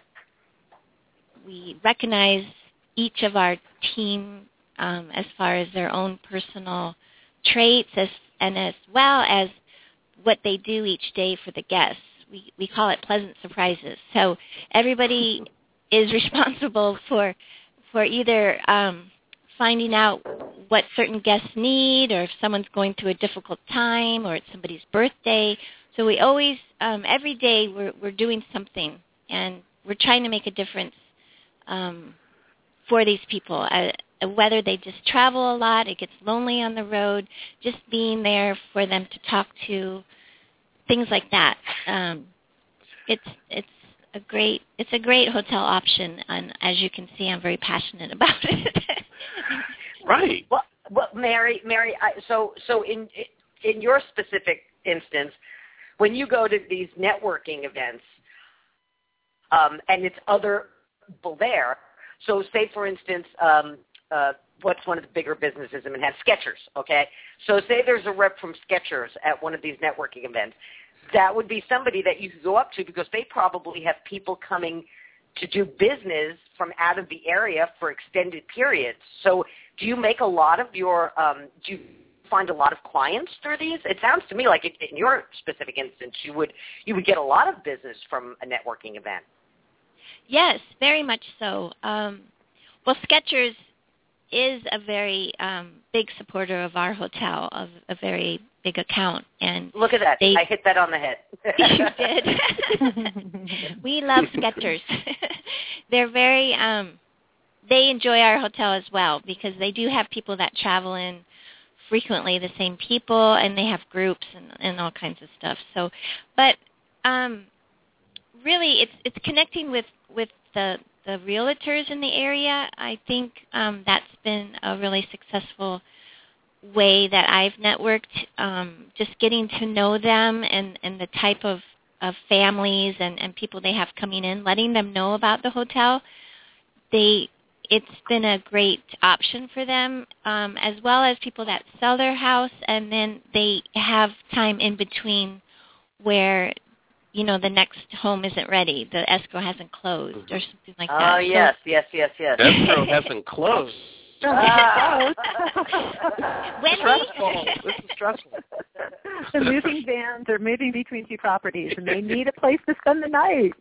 we recognize each of our team um, as far as their own personal traits as, and as well as what they do each day for the guests. We, we call it pleasant surprises. So everybody is responsible for for either um, finding out what certain guests need or if someone's going through a difficult time or it's somebody's birthday. So we always, um, every day we're, we're doing something and we're trying to make a difference um, for these people, uh, whether they just travel a lot, it gets lonely on the road, just being there for them to talk to, things like that. Um, it's it's a great it's a great hotel option, and as you can see, I'm very passionate about it. Right. Well, well, Mary, Mary. I, so so in in your specific instance, when you go to these networking events, um, and it's other people there. So say, for instance, um, uh, what's one of the bigger businesses in Manhattan? Skechers, okay? So say there's a rep from Skechers at one of these networking events. That would be somebody that you could go up to because they probably have people coming to do business from out of the area for extended periods. So do you make a lot of your um, – do you find a lot of clients through these? It sounds to me like in your specific instance you would you would get a lot of business from a networking event. Yes, very much so. Um, well, Skechers is a very um, big supporter of our hotel, of a very big account. And look at that! They, I hit that on the head. You did. We love Skechers. They're very. Um, they enjoy our hotel as well because they do have people that travel in frequently, the same people, and they have groups and, and all kinds of stuff. So, but um, really, it's it's connecting with with the the realtors in the area. I think um, that's been a really successful way that I've networked, um, just getting to know them and, and the type of, of families and, and people they have coming in, letting them know about the hotel. They, it's been a great option for them, um, as well as people that sell their house and then they have time in between where, you know, the next home isn't ready, the escrow hasn't closed or something like that. Oh, yes, so, yes, yes, yes. Escrow hasn't closed. Ah. Wendy? Stressful. This is stressful. The moving vans are moving between two properties, and they need a place to spend the night.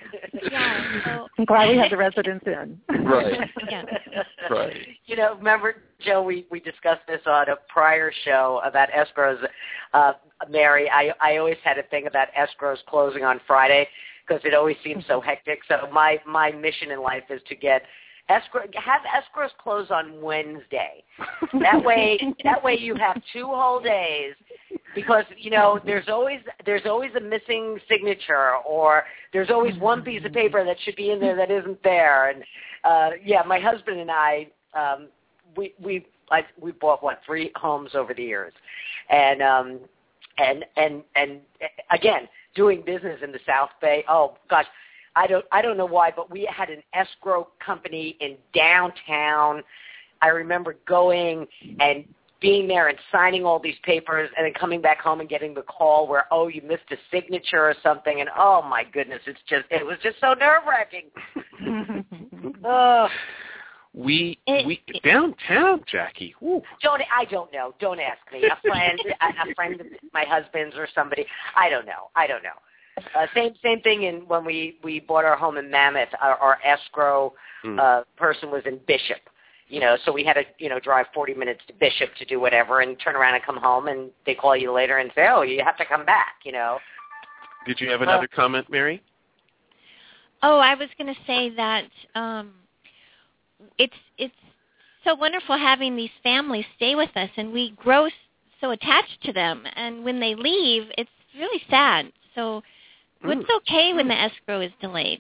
Yeah, so. I'm glad we have the residents in. Right. Yeah. Right. You know, remember, Joe, we, we discussed this on a prior show about escrows. Uh, Mary, I, I always had a thing about escrows closing on Friday because it always seems so hectic. So my, my mission in life is to get escrow, have escrows close on Wednesday. That way, that way you have two whole days. Because you know, there's always there's always a missing signature, or there's always one piece of paper that should be in there that isn't there. And uh, yeah, my husband and I, um, we we like we bought what three homes over the years, and um, and and and again, doing business in the South Bay. Oh gosh. I don't I don't know why, but we had an escrow company in downtown. I remember going and being there and signing all these papers and then coming back home and getting the call where, oh, you missed a signature or something. And, oh, my goodness, it's just it was just so nerve-wracking. uh, we, we downtown, Jackie. Woo. Don't I don't know. Don't ask me. A friend, a, a friend of my husband's or somebody. I don't know. I don't know. Uh, same same thing in when we, we bought our home in Mammoth. Our, our escrow mm. uh, person was in Bishop, you know, so we had to you know drive forty minutes to Bishop to do whatever, and turn around and come home, and they call you later and say, oh, you have to come back, you know. Did you have another uh, comment, Mary? Oh, I was going to say that um, it's it's so wonderful having these families stay with us, and we grow so attached to them, and when they leave, it's really sad. So. It's okay when the escrow is delayed.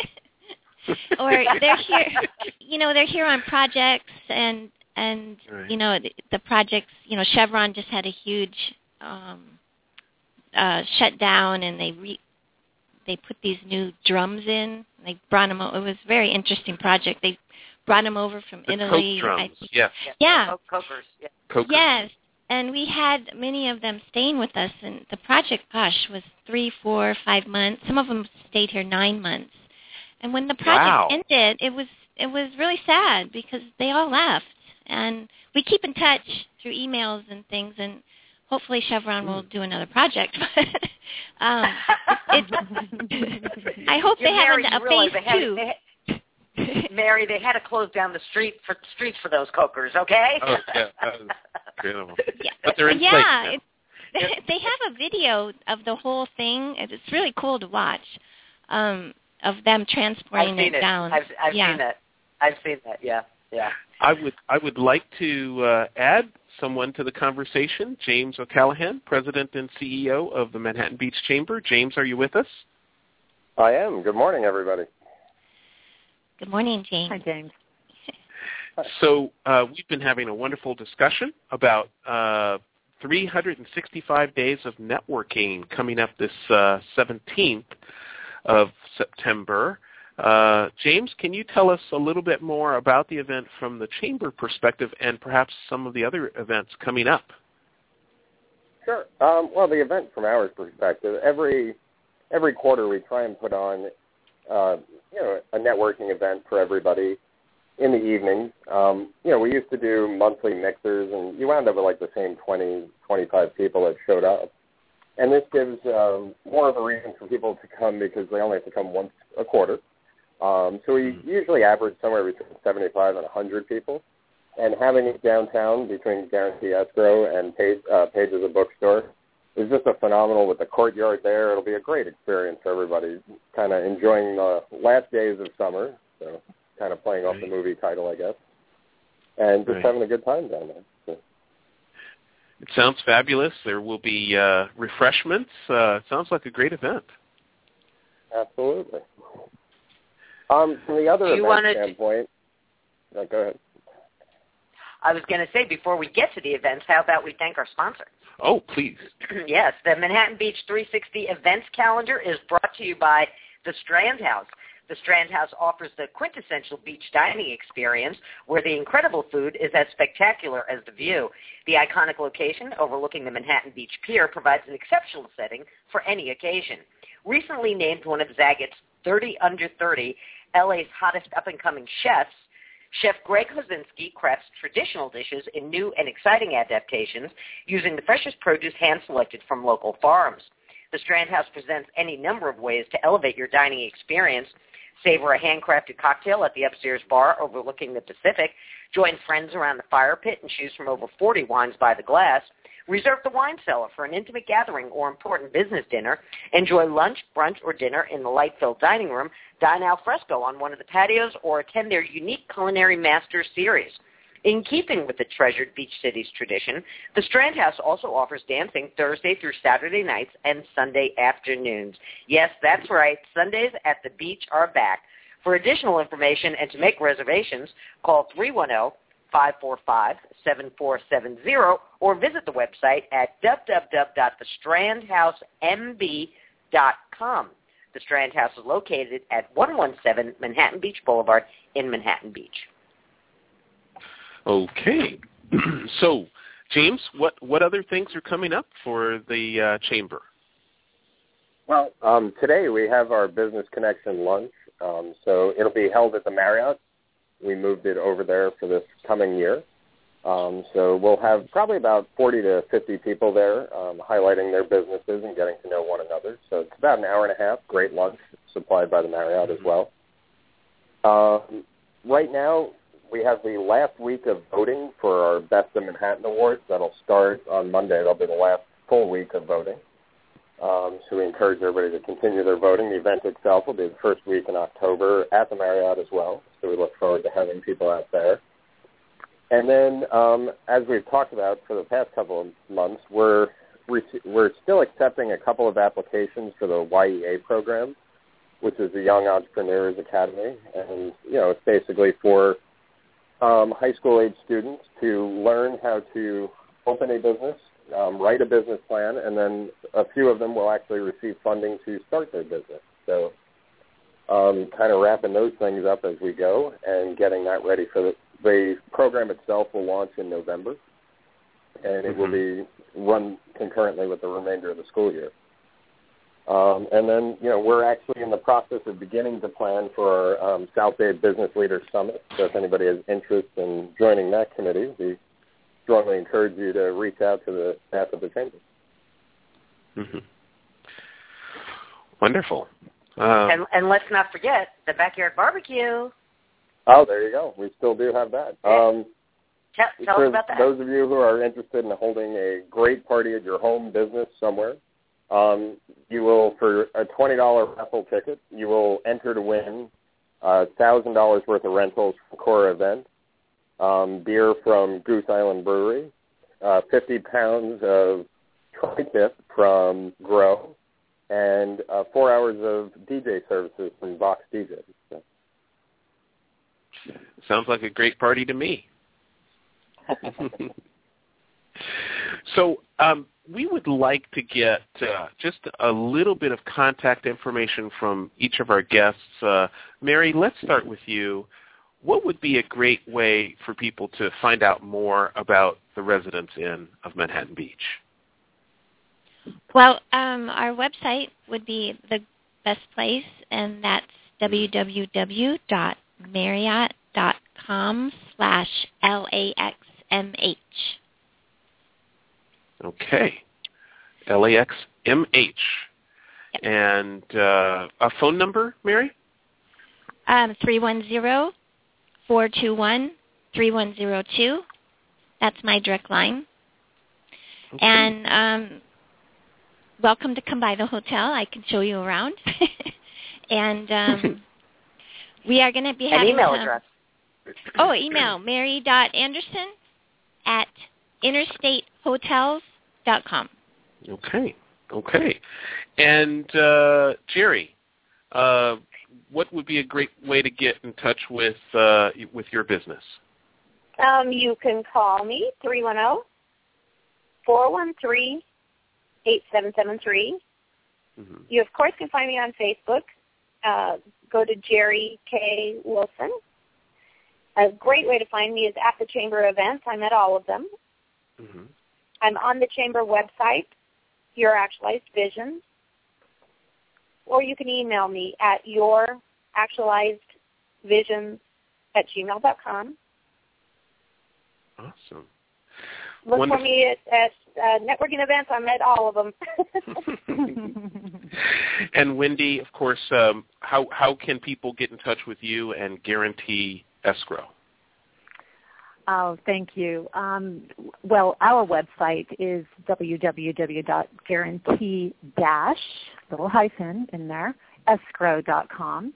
Or they're here, you know, they're here on projects and, and right. you know, the, the projects, you know, Chevron just had a huge um, uh, shutdown and they re, they put these new drums in. They brought them over. It was a very interesting project. They brought them over from the Italy. Coke drums, I, yes. Yeah. Coke, cokers, yeah. Cokers. Yes. And we had many of them staying with us, and the project, gosh, was three, four, five months. Some of them stayed here nine months. And when the project wow. ended, it was it was really sad because they all left. And we keep in touch through emails and things, and hopefully Chevron mm. will do another project. um, it, it, I hope You're they have married, a, a really, phase they had, two. They had, Mary, they had to close down the street for streets for those cokers, okay? Oh, yeah, that was incredible. Yeah, but they're in yeah place now. It, they have a video of the whole thing. It's really cool to watch, um, of them transporting I've seen it, it down. I've, I've yeah. seen that. I've seen that. Yeah, yeah. I would I would like to uh, add someone to the conversation. James O'Callahan, President and C E O of the Manhattan Beach Chamber. James, are you with us? I am. Good morning, everybody. Good morning, James. Hi, James. So uh, we've been having a wonderful discussion about uh, three hundred sixty-five days of networking coming up this uh, seventeenth of September. Uh, James, can you tell us a little bit more about the event from the Chamber perspective and perhaps some of the other events coming up? Sure. Um, well, the event from our perspective, every every quarter we try and put on uh, you know, a networking event for everybody in the evening. Um, you know, we used to do monthly mixers, and you wound up with like the same twenty, twenty-five people that showed up. And this gives um, more of a reason for people to come because they only have to come once a quarter. Um, so we usually average somewhere between seventy-five and one hundred people. and having it downtown between Guarantee Escrow and Page, uh, Pages of Bookstore is just a phenomenal with the courtyard there. It'll be a great experience for everybody, kind of enjoying the last days of summer, so kind of playing off right. the movie title, I guess, and just right. having a good time down there. So. It sounds fabulous. There will be uh, refreshments. Uh, it sounds like a great event. Absolutely. Um, from the other event standpoint, to... no, go ahead. I was going to say, before we get to the events, how about we thank our sponsor? Oh, please. Yes, the Manhattan Beach three sixty events calendar is brought to you by the Strand House. The Strand House offers the quintessential beach dining experience where the incredible food is as spectacular as the view. The iconic location overlooking the Manhattan Beach Pier provides an exceptional setting for any occasion. Recently named one of Zagat's thirty under thirty, L A's hottest up-and-coming chefs, Chef Greg Hozinski crafts traditional dishes in new and exciting adaptations using the freshest produce hand-selected from local farms. The Strand House presents any number of ways to elevate your dining experience. Savor a handcrafted cocktail at the upstairs bar overlooking the Pacific. Join friends around the fire pit and choose from over forty wines by the glass. Reserve the wine cellar for an intimate gathering or important business dinner. Enjoy lunch, brunch, or dinner in the light-filled dining room. Dine al fresco on one of the patios or attend their unique Culinary Masters series. In keeping with the treasured Beach City's tradition, the Strand House also offers dancing Thursday through Saturday nights and Sunday afternoons. Yes, that's right. Sundays at the beach are back. For additional information and to make reservations, call three one zero, five four five, seven four seven zero or visit the website at w w w dot the strand house m b dot com. The Strand House is located at one seventeen Manhattan Beach Boulevard in Manhattan Beach. Okay. So, James, what, what other things are coming up for the uh, Chamber? Well, um, today we have our Business Connection lunch. Um, so it'll be held at the Marriott. We moved it over there for this coming year. Um, so we'll have probably about forty to fifty people there um, highlighting their businesses and getting to know one another. So it's about an hour and a half, great lunch supplied by the Marriott as well. Um, right now, we have the last week of voting for our Best of Manhattan Awards. That'll start on Monday. That'll be the last full week of voting. Um, so we encourage everybody to continue their voting. The event itself will be the first week in October at the Marriott as well. So we look forward to having people out there. And then, um, as we've talked about for the past couple of months, we're we're still accepting a couple of applications for the Y E A program, which is the Young Entrepreneurs Academy. And, you know, it's basically for um, high school-age students to learn how to open a business, um, write a business plan, and then a few of them will actually receive funding to start their business. So um, kind of wrapping those things up as we go and getting that ready for the, the program itself will launch in November, and it mm-hmm. will be run concurrently with the remainder of the school year. Um, and then, you know, we're actually in the process of beginning to plan for our um, South Bay Business Leaders Summit. So if anybody has interest in joining that committee, we strongly encourage you to reach out to the staff of the Chamber. Mm-hmm. Wonderful. Uh, and, and let's not forget the backyard barbecue. Oh, there you go. We still do have that. Yeah. Um, tell tell for us about that. Those of you who are interested in holding a great party at your home business somewhere, um, you will, for a twenty dollars raffle ticket, you will enter to win uh, one thousand dollars worth of rentals from Cora Event, um, beer from Goose Island Brewery, uh, fifty pounds of tri-tip from Grow, and uh, four hours of D J services from Vox D Js. So. Sounds like a great party to me. So um, we would like to get uh, just a little bit of contact information from each of our guests. Uh, Mary, let's start with you. What would be a great way for people to find out more about the Residence Inn of Manhattan Beach? Well, um, our website would be the best place, and that's w w w dot marriott dot com slash L A X M H. Okay. L A X M H. Yep. And uh, a phone number, Mary? Um, three one zero, four two one, three one zero two. That's my direct line. Okay. And um, welcome to come by the hotel. I can show you around. and um, we are going to be having... An email some, address. Oh, email, mary.anderson at interstate hotels dot com. Okay, okay. And uh, Jerry, uh, what would be a great way to get in touch with uh, with your business? Um, you can call me, three one zero, four one three, eight seven seven three. Mm-hmm. You, of course, can find me on Facebook. Uh, go to Jerry K. Wilson. A great way to find me is at the Chamber events. I'm at all of them. Mm-hmm. I'm on the Chamber website, Your Actualized Vision. Or you can email me at youractualizedvision at gmail dot com. Awesome. Look Wonderful. for me at, at uh, networking events. I'm at all of them. And Wendy, of course, um, how how can people get in touch with you and Guarantee Escrow? Oh, thank you. Um, well, our website is w w w dot guarantee dash, little hyphen in there, escrow dot com.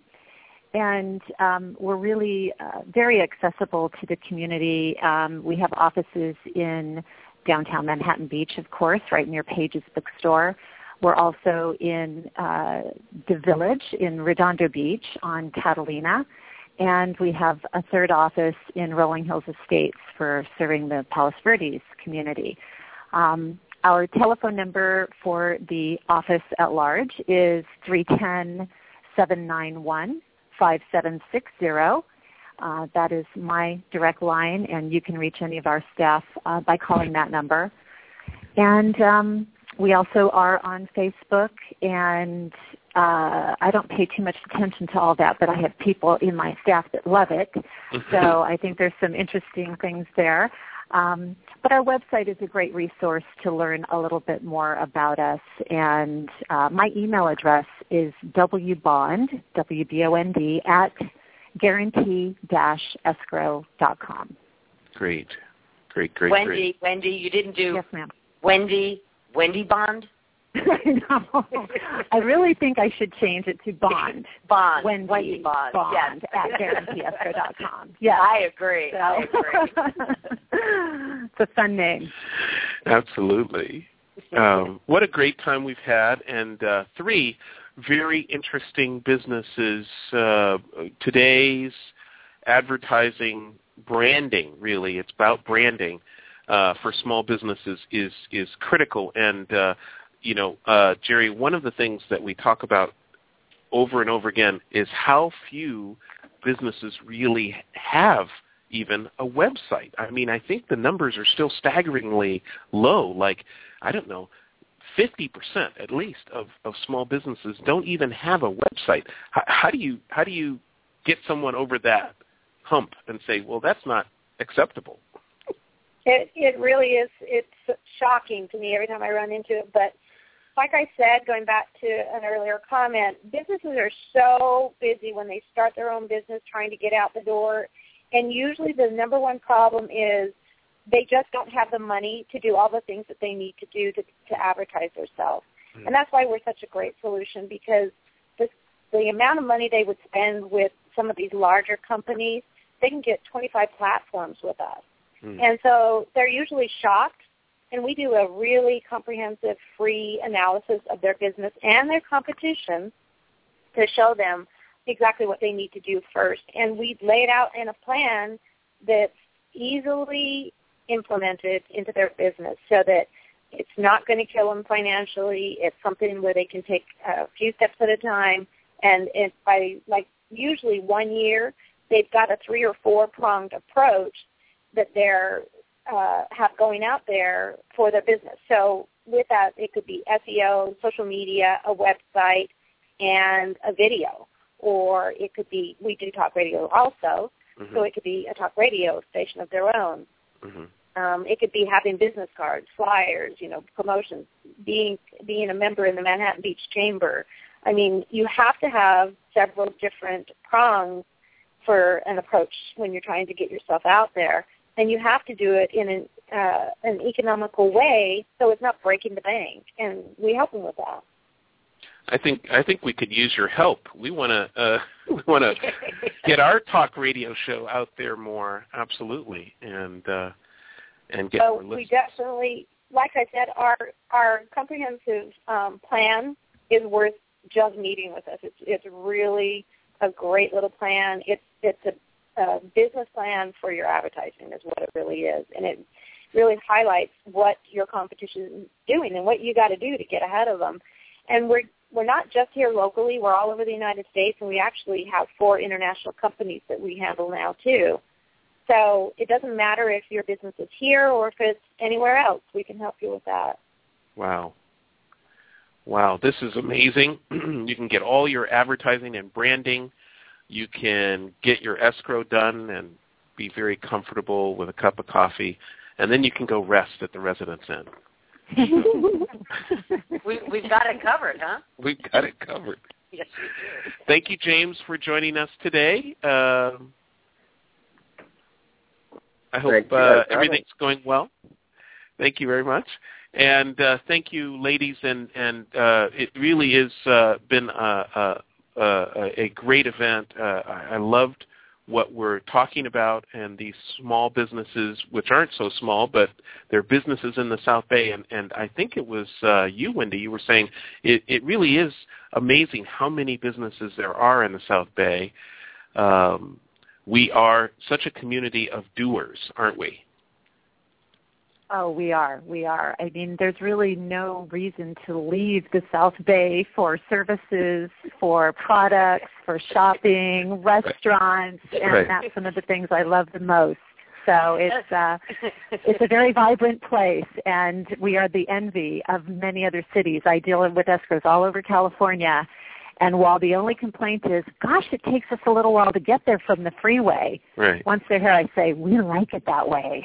And um, we're really uh, very accessible to the community. Um, we have offices in downtown Manhattan Beach, of course, right near Page's Bookstore. We're also in uh, the Village in Redondo Beach on Catalina. And we have a third office in Rolling Hills Estates for serving the Palos Verdes community. Um, our telephone number for the office at large is three one zero, seven nine one, five seven six zero. Uh, that is my direct line, and you can reach any of our staff uh, by calling that number. And um, we also are on Facebook, and uh, I don't pay too much attention to all that, but I have people in my staff that love it. So I think there's some interesting things there. Um, but our website is a great resource to learn a little bit more about us. And uh, my email address is wbond, W B O N D, at guarantee dash escrow dot com. Great. Great, great, Wendy, great. Wendy, you didn't do Yes, ma'am. Wendy, Wendy Bond? I know. I really think I should change it to Bond. Bond. Wendy, Wendy Bond. Bond Yes. at guarantee escrow dot com. Yeah, I agree. So. I agree. It's a fun name. Absolutely. Um, what a great time we've had. And uh, three very interesting businesses. Uh, today's advertising, branding, really. It's about branding uh, for small businesses is, is critical. And uh, You know, uh, Jerry, one of the things that we talk about over and over again is how few businesses really have even a website. I mean, I think the numbers are still staggeringly low. Like, I don't know, fifty percent at least of, of small businesses don't even have a website. How, how do you how do you get someone over that hump and say, well, that's not acceptable? It it really is. It's shocking to me every time I run into it. But like I said, going back to an earlier comment, businesses are so busy when they start their own business trying to get out the door. And usually the number one problem is they just don't have the money to do all the things that they need to do to, to advertise themselves. Mm-hmm. And that's why we're such a great solution, because this, the amount of money they would spend with some of these larger companies, they can get twenty-five platforms with us. Mm-hmm. And so they're usually shocked. And we do a really comprehensive free analysis of their business and their competition to show them exactly what they need to do first. And we lay it out in a plan that's easily implemented into their business so that it's not going to kill them financially. It's something where they can take a few steps at a time. And it, by like usually one year, they've got a three or four-pronged approach that they're Uh, have going out there for their business. So with that, it could be S E O, social media, a website, and a video. Or it could be, we do talk radio also, mm-hmm. so it could be a talk radio station of their own. Mm-hmm. Um, it could be having business cards, flyers, you know, promotions, being being a member in the Manhattan Beach Chamber. I mean, you have to have several different prongs to be able to for an approach when you're trying to get yourself out there. And you have to do it in an, uh, an economical way so it's not breaking the bank. And we help them with that. I think I think we could use your help. We want to uh, we want to get our talk radio show out there more, absolutely, and uh, and get so more listeners. We definitely, like I said, our our comprehensive um, plan is worth just meeting with us. It's it's really a great little plan. It's it's a, a business plan for your advertising is what it really is, and it really highlights what your competition is doing and what you got to do to get ahead of them. And we're We're not just here locally. We're all over the United States, and we actually have four international companies that we handle now, too. So it doesn't matter if your business is here or if it's anywhere else. We can help you with that. Wow. Wow, this is amazing. You can get all your advertising and branding. You can get your escrow done and be very comfortable with a cup of coffee, and then you can go rest at the Residence Inn. we, we've got it covered, huh? We've got it covered. Yes, we do. Thank you, James, for joining us today. Uh, I hope uh, everything's going well. Thank you very much. And uh, thank you, ladies, and, and uh, it really has uh, been a, a, a, a great event. Uh, I loved what we're talking about and these small businesses, which aren't so small, but they're businesses in the South Bay. And, and I think it was uh, you, Wendy, you were saying it, it really is amazing how many businesses there are in the South Bay. Um, we are such a community of doers, aren't we? Oh, we are. We are. I mean, there's really no reason to leave the South Bay for services, for products, for shopping, restaurants, and right. that's one of the things I love the most. So it's uh, it's a very vibrant place, and we are the envy of many other cities. I deal with escrows all over California, and while the only complaint is, gosh, it takes us a little while to get there from the freeway, right. once they're here, I say, we like it that way.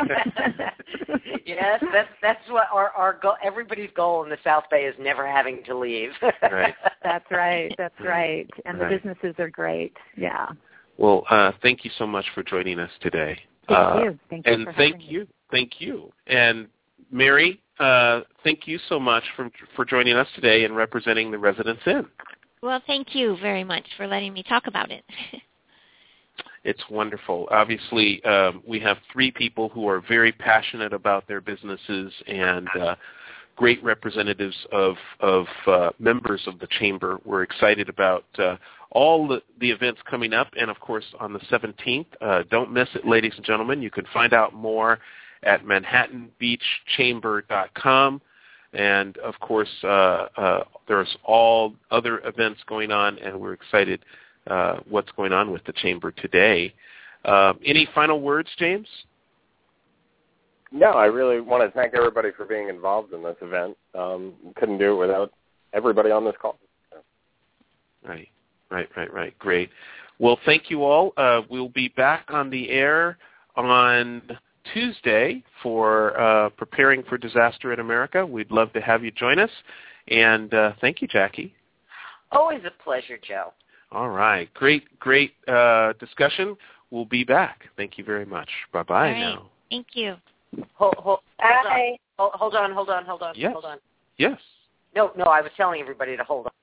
Yes, that's that's what our our goal. Everybody's goal in the South Bay is never having to leave. Right. That's right. That's right. And right. the businesses are great. Yeah. Well, uh, thank you so much for joining us today. Thank uh, you. Thank you. And for thank having you. Me. Thank you. And Mary, uh, thank you so much for for joining us today and representing the Residence Inn. Well, thank you very much for letting me talk about it. It's wonderful. Obviously, um, we have three people who are very passionate about their businesses and uh, great representatives of, of uh, members of the Chamber. We're excited about uh, all the, the events coming up, and, of course, on the seventeenth. Uh, don't miss it, ladies and gentlemen. You can find out more at manhattan beach chamber dot com. And, of course, uh, uh, there's all other events going on, and we're excited uh, what's going on with the Chamber today. Uh, any final words, James? No, I really want to thank everybody for being involved in this event. Um, couldn't do it without everybody on this call. Right, right, right, right. Great. Well, thank you all. Uh, we'll be back on the air on Tuesday for uh, Preparing for Disaster in America. We'd love to have you join us. And uh, thank you, Jackie. Always a pleasure, Joe. All right. Great, great uh, discussion. We'll be back. Thank you very much. Bye-bye All right. now. Thank you. Hold, hold, hold, Bye. on. Hold, hold on, hold on, hold on, Yes. hold on. Yes. No, no, I was telling everybody to hold on.